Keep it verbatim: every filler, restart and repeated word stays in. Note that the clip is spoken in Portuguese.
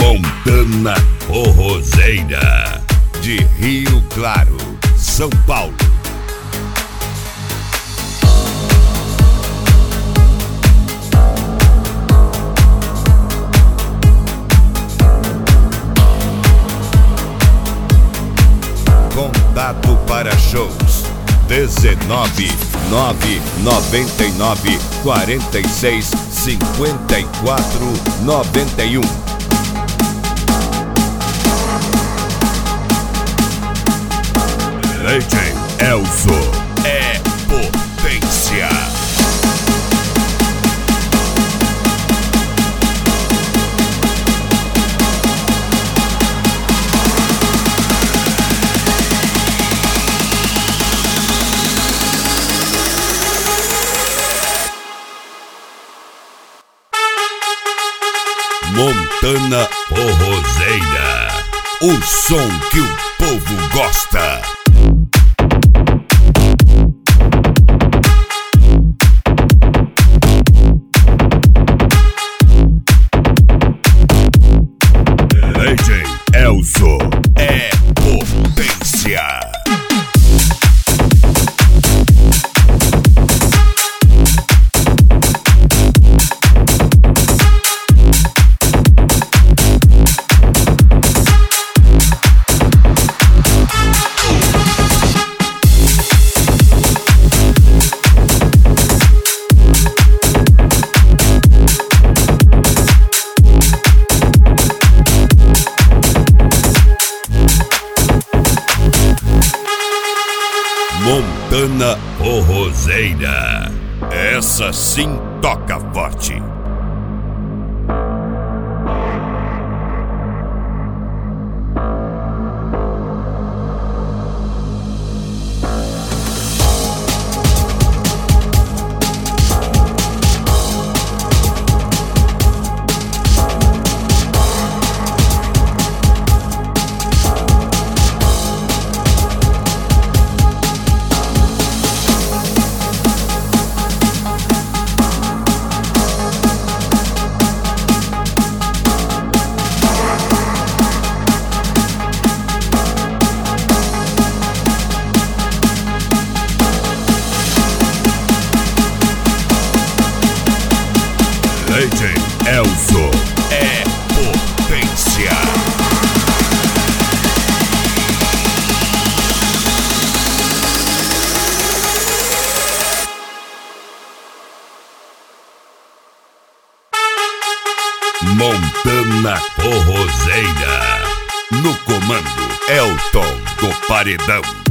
Montana Forrozeira, de Rio Claro, São Paulo. Contato para shows dezenove, nove noventa e nove, quarenta e seis, cinquenta e quatro, noventa e um. D J Elzo é potência. Montana Forrozeira, o som que o povo gosta. D J Elzo é potência. Montana Forrozeira, essa sim toca forte. D J Elzo é potência. Montana Forrozeira, no comando Elton do Paredão.